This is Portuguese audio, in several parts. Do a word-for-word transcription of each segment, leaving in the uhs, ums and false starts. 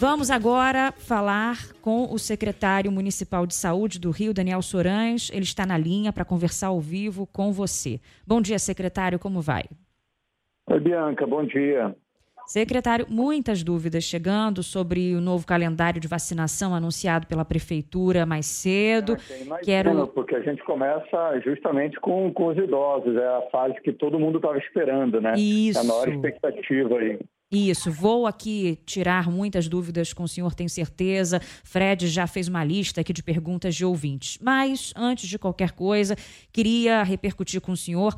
Vamos agora falar com o secretário municipal de saúde do Rio, Daniel Sorães. Ele está na linha para conversar ao vivo com você. Bom dia, secretário, como vai? Oi, Bianca, bom dia. Secretário, muitas dúvidas chegando sobre o novo calendário de vacinação anunciado pela Prefeitura mais cedo. É, imagino, Quero... porque a gente começa justamente com, com os idosos, é a fase que todo mundo estava esperando, né? Isso. É a maior expectativa aí. Isso, vou aqui tirar muitas dúvidas com o senhor, tenho certeza. Fred já fez uma lista aqui de perguntas de ouvintes. Mas, antes de qualquer coisa, queria repercutir com o senhor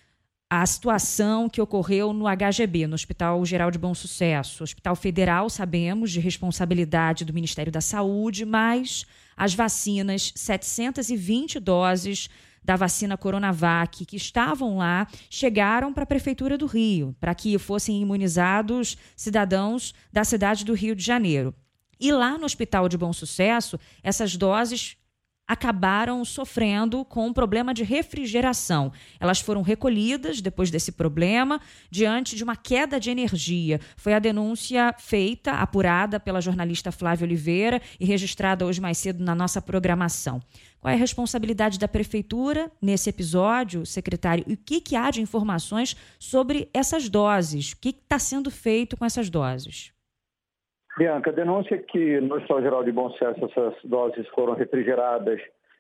a situação que ocorreu no H G B, no Hospital Geral de Bom Sucesso. Hospital Federal, sabemos, de responsabilidade do Ministério da Saúde, mas as vacinas, setecentas e vinte doses da vacina Coronavac que estavam lá, chegaram para a Prefeitura do Rio, para que fossem imunizados cidadãos da cidade do Rio de Janeiro. E lá no Hospital de Bom Sucesso, essas doses acabaram sofrendo com um problema de refrigeração. Elas foram recolhidas depois desse problema, diante de uma queda de energia. Foi a denúncia feita, apurada pela jornalista Flávia Oliveira e registrada hoje mais cedo na nossa programação. Qual é a responsabilidade da Prefeitura nesse episódio, secretário? E o que, que há de informações sobre essas doses? O que está sendo feito com essas doses? Bianca, a denúncia é que no Hospital Geral de Bom Sucesso essas doses foram refrigeradas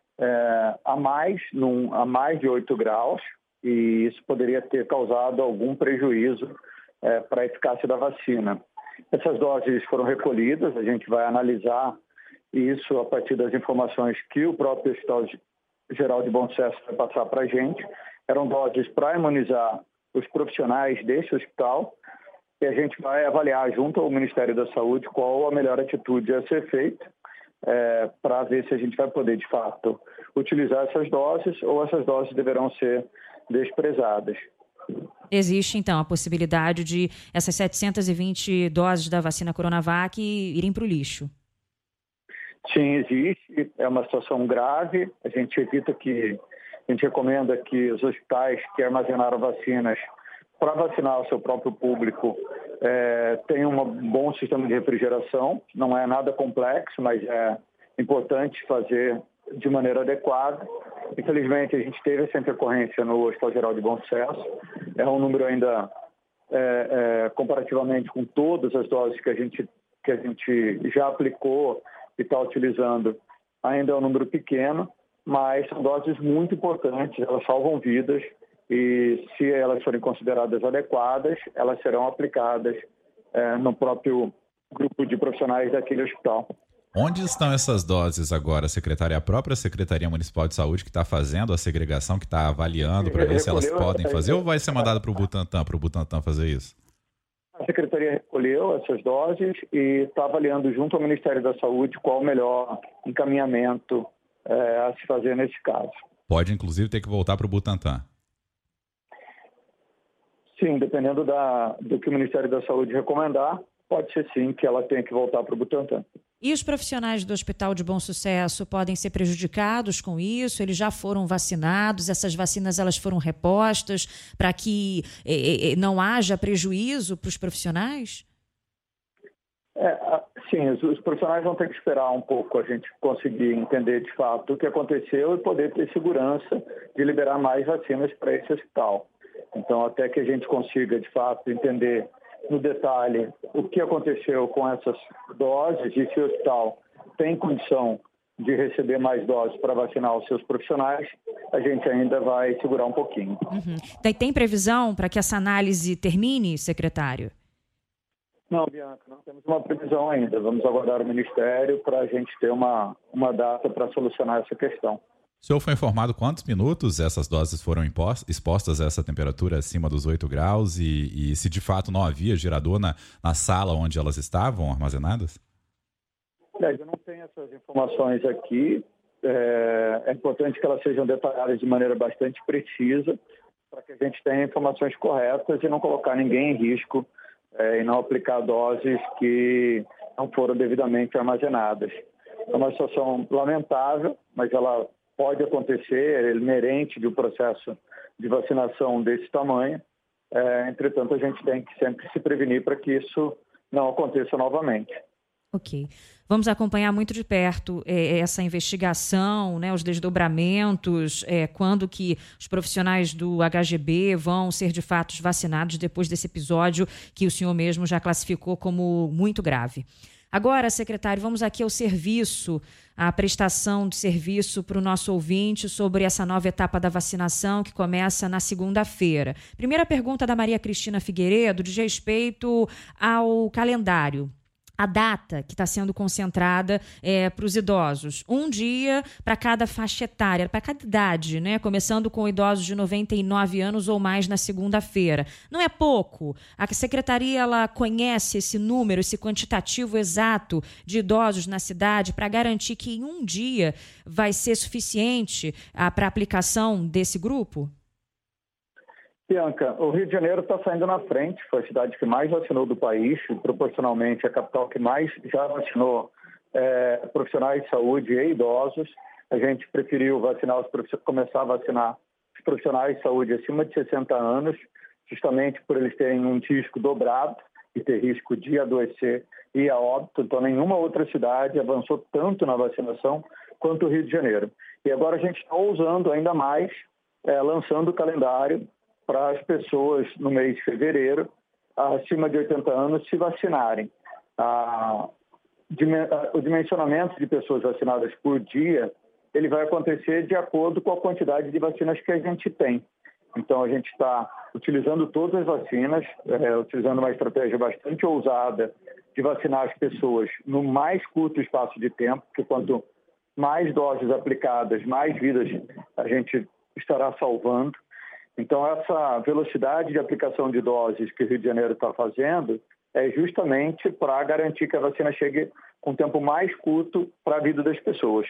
é, a, mais, num, a mais de oito graus e isso poderia ter causado algum prejuízo é, para a eficácia da vacina. Essas doses foram recolhidas, a gente vai analisar isso a partir das informações que o próprio Hospital Geral de Bom Sucesso vai passar para a gente. Eram doses para imunizar os profissionais desse hospital. E a gente vai avaliar junto ao Ministério da Saúde qual a melhor atitude a ser feita é, para ver se a gente vai poder, de fato, utilizar essas doses ou essas doses deverão ser desprezadas. Existe, então, a possibilidade de essas setecentas e vinte doses da vacina Coronavac irem para o lixo? Sim, existe. É uma situação grave. A gente evita que... A gente recomenda que os hospitais que armazenaram vacinas para vacinar o seu próprio público, é, tem um bom sistema de refrigeração. Não é nada complexo, mas é importante fazer de maneira adequada. Infelizmente, a gente teve essa intercorrência no Hospital Geral de Bom Sucesso. É um número ainda, é, é, comparativamente com todas as doses que a gente, que a gente já aplicou e está utilizando, ainda é um número pequeno, mas são doses muito importantes, elas salvam vidas. E se elas forem consideradas adequadas, elas serão aplicadas é, no próprio grupo de profissionais daquele hospital. Onde estão essas doses agora, secretária? A própria Secretaria Municipal de Saúde que está fazendo a segregação, que está avaliando para ver se elas podem fazer, ou vai ser mandado para o Butantan, para o Butantan fazer isso? A Secretaria recolheu essas doses e está avaliando junto ao Ministério da Saúde qual o melhor encaminhamento é, a se fazer nesse caso. Pode, inclusive, ter que voltar para o Butantan. Sim, dependendo da, do que o Ministério da Saúde recomendar, pode ser sim que ela tenha que voltar para o Butantan. E os profissionais do Hospital de Bom Sucesso podem ser prejudicados com isso? Eles já foram vacinados? Essas vacinas elas foram repostas para que eh, não haja prejuízo para os profissionais? É, sim, os, os profissionais vão ter que esperar um pouco a gente conseguir entender de fato o que aconteceu e poder ter segurança de liberar mais vacinas para esse hospital. Então, até que a gente consiga, de fato, entender no detalhe o que aconteceu com essas doses e se o hospital tem condição de receber mais doses para vacinar os seus profissionais, a gente ainda vai segurar um pouquinho. Uhum. Tem, tem previsão para que essa análise termine, secretário? Não, Bianca, não temos uma previsão ainda. Vamos aguardar o Ministério para a gente ter uma, uma data para solucionar essa questão. O senhor foi informado quantos minutos essas doses foram expostas a essa temperatura acima dos oito graus e, e se de fato não havia gerador na, na sala onde elas estavam armazenadas? Eu não tenho essas informações aqui. É, é importante que elas sejam detalhadas de maneira bastante precisa para que a gente tenha informações corretas e não colocar ninguém em risco é, e não aplicar doses que não foram devidamente armazenadas. É uma situação lamentável, mas ela pode acontecer, é inerente de um processo de vacinação desse tamanho. É, entretanto, a gente tem que sempre se prevenir para que isso não aconteça novamente. Ok. Vamos acompanhar muito de perto é, essa investigação, né, os desdobramentos, é, quando que os profissionais do H G B vão ser de fato vacinados depois desse episódio que o senhor mesmo já classificou como muito grave. Agora, secretário, vamos aqui ao serviço, à prestação de serviço para o nosso ouvinte sobre essa nova etapa da vacinação que começa na segunda-feira. Primeira pergunta da Maria Cristina Figueiredo diz respeito ao calendário. A data que está sendo concentrada é, para os idosos. Um dia para cada faixa etária, para cada idade, né? Começando com idosos de noventa e nove anos ou mais na segunda-feira. Não é pouco. A secretaria ela conhece esse número, esse quantitativo exato de idosos na cidade para garantir que em um dia vai ser suficiente ah, para a aplicação desse grupo? Bianca, o Rio de Janeiro está saindo na frente, foi a cidade que mais vacinou do país, proporcionalmente a capital que mais já vacinou é, profissionais de saúde e idosos. A gente preferiu vacinar os começar a vacinar os profissionais de saúde acima de sessenta anos, justamente por eles terem um risco dobrado e ter risco de adoecer e ir a óbito. Então, nenhuma outra cidade avançou tanto na vacinação quanto o Rio de Janeiro. E agora a gente está ousando ainda mais, é, lançando o calendário para as pessoas no mês de fevereiro, acima de oitenta anos, se vacinarem. Ah, o dimensionamento de pessoas vacinadas por dia, ele vai acontecer de acordo com a quantidade de vacinas que a gente tem. Então, a gente está utilizando todas as vacinas, é, utilizando uma estratégia bastante ousada de vacinar as pessoas no mais curto espaço de tempo, porque quanto mais doses aplicadas, mais vidas a gente estará salvando. Então, essa velocidade de aplicação de doses que o Rio de Janeiro está fazendo é justamente para garantir que a vacina chegue com um tempo mais curto para a vida das pessoas.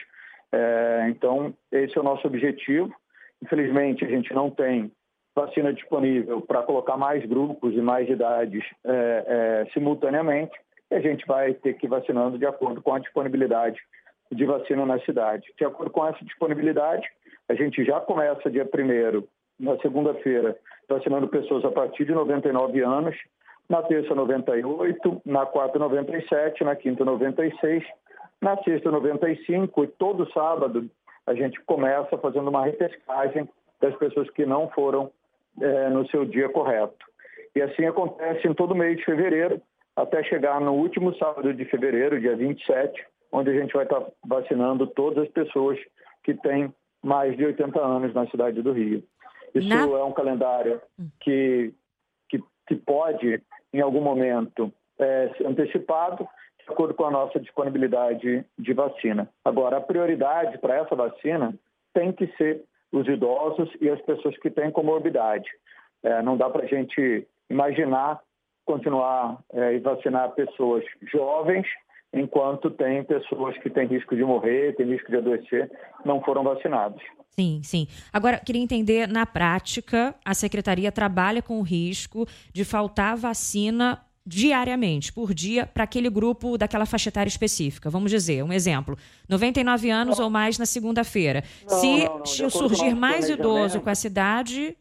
É, então, esse é o nosso objetivo. Infelizmente, a gente não tem vacina disponível para colocar mais grupos e mais idades é, é, simultaneamente, e a gente vai ter que ir vacinando de acordo com a disponibilidade de vacina na cidade. De acordo com essa disponibilidade, a gente já começa dia primeiro, na segunda-feira, vacinando pessoas a partir de noventa e nove anos, na terça noventa e oito, na quarta noventa e sete, na quinta noventa e seis, na sexta noventa e cinco, e todo sábado a gente começa fazendo uma repescagem das pessoas que não foram é, no seu dia correto. E assim acontece em todo mês de fevereiro, até chegar no último sábado de fevereiro, dia vinte e sete, onde a gente vai estar vacinando todas as pessoas que têm mais de oitenta anos na cidade do Rio. Isso Na... é um calendário que, que, que pode, em algum momento, é, ser antecipado de acordo com a nossa disponibilidade de vacina. Agora, a prioridade para essa vacina tem que ser os idosos e as pessoas que têm comorbidade. É, não dá para a gente imaginar continuar é, e vacinar pessoas jovens enquanto tem pessoas que têm risco de morrer, têm risco de adoecer, não foram vacinados. Sim, sim. Agora, queria entender, na prática, a Secretaria trabalha com o risco de faltar vacina diariamente, por dia, para aquele grupo daquela faixa etária específica. Vamos dizer, um exemplo, noventa e nove anos não. ou mais na segunda-feira. Se não, não. surgir mais idoso com essa idade...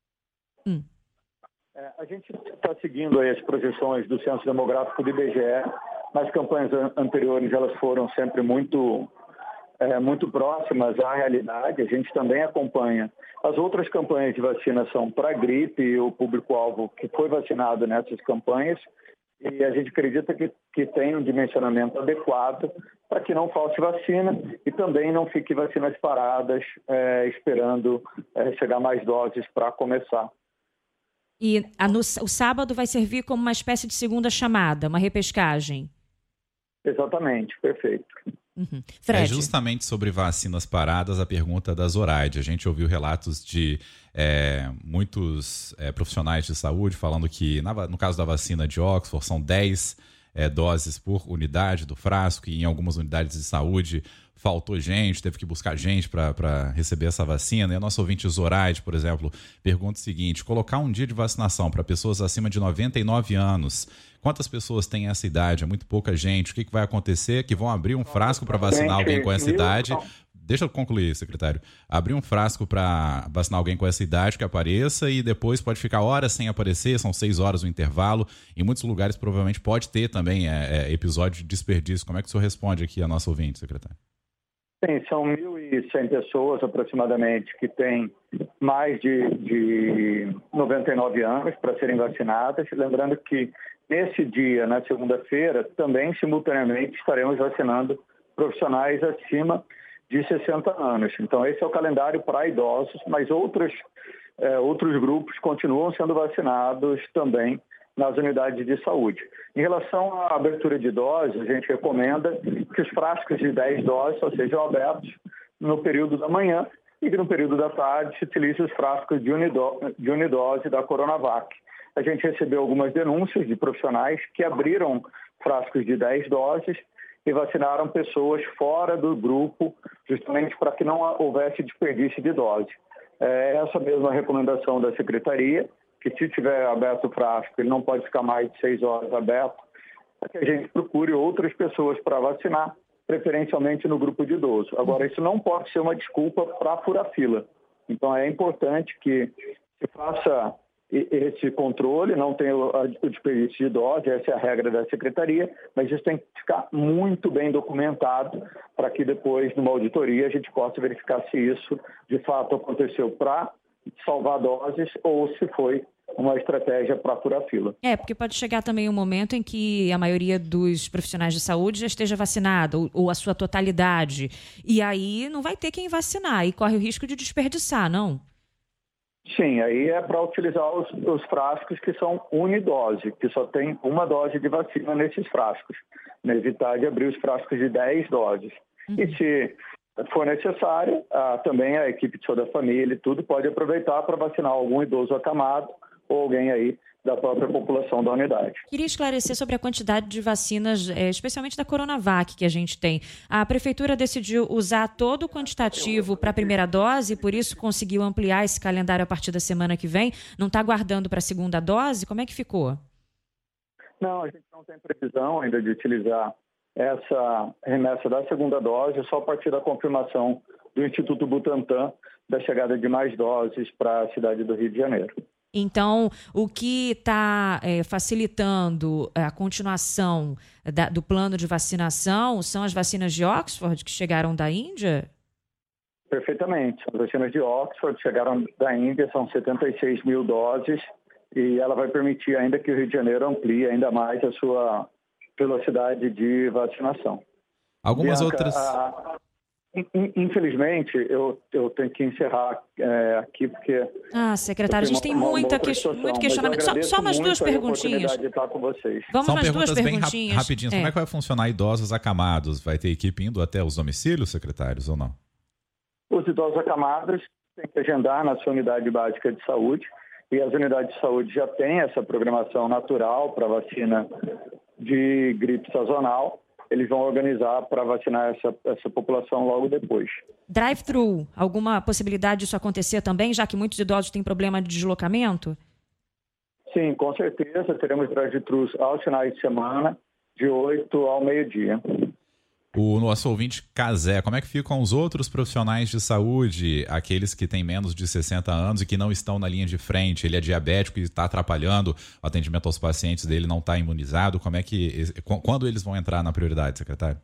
Hum. É, a gente está seguindo aí as projeções do Censo Demográfico do I B G E. Nas campanhas anteriores, elas foram sempre muito, é, muito próximas à realidade. A gente também acompanha. As outras campanhas de vacinação para gripe e o público-alvo que foi vacinado nessas campanhas. E a gente acredita que, que tem um dimensionamento adequado para que não falte vacina e também não fique vacinas paradas é, esperando é, chegar mais doses para começar. E a, no, o sábado vai servir como uma espécie de segunda chamada, uma repescagem? Exatamente, perfeito. Uhum. É justamente sobre vacinas paradas a pergunta da Zoraide. A gente ouviu relatos de é, muitos é, profissionais de saúde falando que, na, no caso da vacina de Oxford, são dez é, doses por unidade do frasco, e em algumas unidades de saúde faltou gente, teve que buscar gente para receber essa vacina. E a nossa ouvinte Zoraide, por exemplo, pergunta o seguinte: colocar um dia de vacinação para pessoas acima de noventa e nove anos, quantas pessoas têm essa idade? É muito pouca gente. O que, que vai acontecer? Que vão abrir um frasco para vacinar alguém com essa idade, deixa eu concluir, secretário. Abrir um frasco para vacinar alguém com essa idade que apareça e depois pode ficar horas sem aparecer, são seis horas o intervalo. Em muitos lugares provavelmente pode ter também é, é, episódio de desperdício. Como é que o senhor responde aqui a nossa ouvinte, secretário? Sim, são mil e cem pessoas aproximadamente que têm mais de, de noventa e nove anos para serem vacinadas. Lembrando que nesse dia, na segunda-feira, também simultaneamente estaremos vacinando profissionais acima de sessenta anos. Então, esse é o calendário para idosos, mas outros, é, outros grupos continuam sendo vacinados também nas unidades de saúde. Em relação à abertura de doses, a gente recomenda que os frascos de dez doses só sejam abertos no período da manhã e que no período da tarde se utilize os frascos de unidose, de unidose da Coronavac. A gente recebeu algumas denúncias de profissionais que abriram frascos de dez doses e vacinaram pessoas fora do grupo, justamente para que não houvesse desperdício de dose. É essa mesma recomendação da Secretaria, que se tiver aberto o frasco, ele não pode ficar mais de seis horas aberto, para que a gente procure outras pessoas para vacinar, preferencialmente no grupo de idoso. Agora, isso não pode ser uma desculpa para furar fila. Então, é importante que se faça esse controle, não tem o desperdício de dose, essa é a regra da Secretaria, mas isso tem que ficar muito bem documentado para que depois, numa auditoria, a gente possa verificar se isso, de fato, aconteceu para salvar doses ou se foi uma estratégia para furar fila. É, porque pode chegar também um momento em que a maioria dos profissionais de saúde já esteja vacinada, ou, ou a sua totalidade, e aí não vai ter quem vacinar, e corre o risco de desperdiçar, não? Sim, aí é para utilizar os, os frascos que são unidose, que só tem uma dose de vacina nesses frascos, né? Evitar de abrir os frascos de dez doses. Uhum. E se for necessário, ah, também a equipe de saúde da família e tudo pode aproveitar para vacinar algum idoso acamado ou alguém aí da própria população da unidade. Queria esclarecer sobre a quantidade de vacinas, especialmente da Coronavac, que a gente tem. A Prefeitura decidiu usar todo o quantitativo para a primeira dose, por isso conseguiu ampliar esse calendário a partir da semana que vem. Não está aguardando para a segunda dose? Como é que ficou? Não, a gente não tem previsão ainda de utilizar essa remessa da segunda dose, só a partir da confirmação do Instituto Butantan da chegada de mais doses para a cidade do Rio de Janeiro. Então, o que está é, facilitando a continuação da, do plano de vacinação são as vacinas de Oxford que chegaram da Índia? Perfeitamente. As vacinas de Oxford chegaram da Índia, são setenta e seis mil doses, e ela vai permitir ainda que o Rio de Janeiro amplie ainda mais a sua velocidade de vacinação. Algumas Bianca, outras... A... Infelizmente, eu, eu tenho que encerrar é, aqui, porque... Ah, secretário, a gente tem uma, muita que, muito questionamento. Só, só umas duas perguntinhas. De estar com vocês. Vamos São nas perguntas duas bem perguntinhas. rap, rapidinhas. É. Como é que vai funcionar idosos acamados? Vai ter equipe indo até os domicílios, secretários, ou não? Os idosos acamados têm que agendar na sua unidade básica de saúde, e as unidades de saúde já têm essa programação natural para vacina de gripe sazonal. Eles vão organizar para vacinar essa, essa população logo depois. Drive-thru, alguma possibilidade disso acontecer também, já que muitos idosos têm problema de deslocamento? Sim, com certeza. Teremos drive-thrus aos finais de semana, de oito ao meio-dia. O nosso ouvinte Casé, como é que ficam os outros profissionais de saúde, aqueles que têm menos de sessenta anos e que não estão na linha de frente? Ele é diabético e está atrapalhando o atendimento aos pacientes dele, não está imunizado. Como é que, quando eles vão entrar na prioridade, secretário?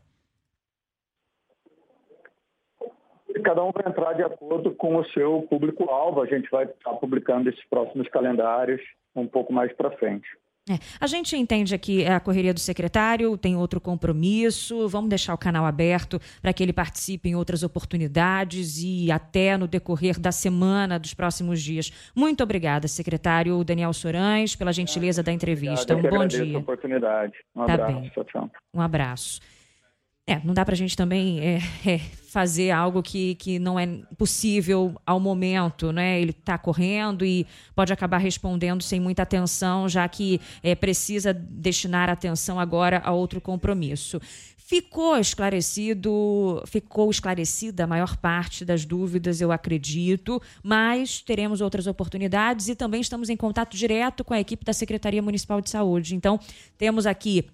Cada um vai entrar de acordo com o seu público-alvo. A gente vai estar publicando esses próximos calendários um pouco mais para frente. É, a gente entende aqui a correria do secretário, tem outro compromisso, vamos deixar o canal aberto para que ele participe em outras oportunidades e até no decorrer da semana, dos próximos dias. Muito obrigada, secretário Daniel Sorães, pela gentileza da entrevista. Obrigado, um bom dia. A oportunidade. Um tá abraço. Bem. Tchau, tchau. Um abraço. É, não dá para a gente também é, é, fazer algo que, que não é possível ao momento, né? Ele está correndo e pode acabar respondendo sem muita atenção, já que é, precisa destinar atenção agora a outro compromisso. Ficou esclarecido, ficou esclarecida a maior parte das dúvidas, eu acredito, mas teremos outras oportunidades e também estamos em contato direto com a equipe da Secretaria Municipal de Saúde. Então, temos aqui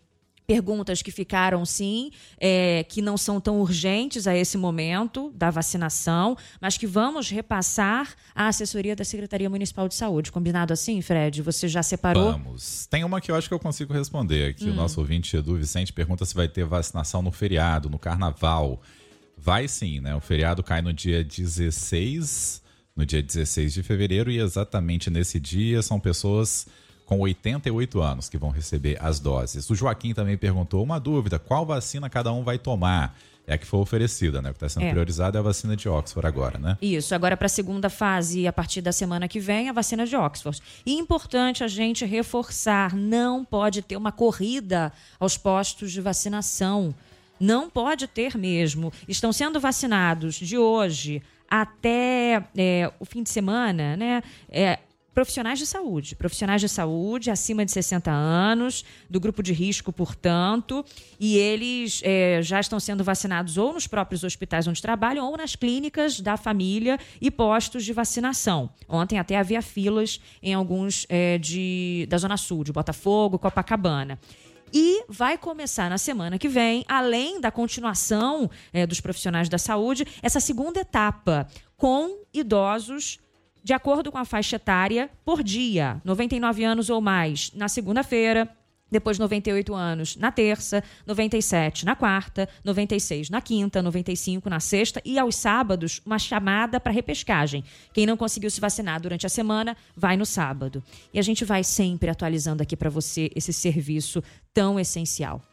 perguntas que ficaram, sim, é, que não são tão urgentes a esse momento da vacinação, mas que vamos repassar à assessoria da Secretaria Municipal de Saúde. Combinado assim, Fred? Você já separou? Vamos. Tem uma que eu acho que eu consigo responder aqui. Hum. O nosso ouvinte Edu Vicente pergunta se vai ter vacinação no feriado, no carnaval. Vai sim, né? O feriado cai no dia dezesseis, no dia dezesseis de fevereiro, e exatamente nesse dia são pessoas com oitenta e oito anos que vão receber as doses. O Joaquim também perguntou uma dúvida: qual vacina cada um vai tomar? É a que foi oferecida, né? O que está sendo é. priorizado é a vacina de Oxford agora, né? Isso, agora para a segunda fase, a partir da semana que vem, a vacina de Oxford. E importante a gente reforçar, não pode ter uma corrida aos postos de vacinação. Não pode ter mesmo. Estão sendo vacinados de hoje até é, o fim de semana, né? É, profissionais de saúde, profissionais de saúde acima de sessenta anos, do grupo de risco, portanto, e eles é, já estão sendo vacinados ou nos próprios hospitais onde trabalham ou nas clínicas da família e postos de vacinação. Ontem até havia filas em alguns é, de, da Zona Sul, de Botafogo, Copacabana. E vai começar na semana que vem, além da continuação é, dos profissionais da saúde, essa segunda etapa com idosos de acordo com a faixa etária por dia, noventa e nove anos ou mais na segunda-feira, depois noventa e oito anos na terça, noventa e sete na quarta, noventa e seis na quinta, noventa e cinco na sexta e aos sábados uma chamada para repescagem. Quem não conseguiu se vacinar durante a semana, vai no sábado. E a gente vai sempre atualizando aqui para você esse serviço tão essencial.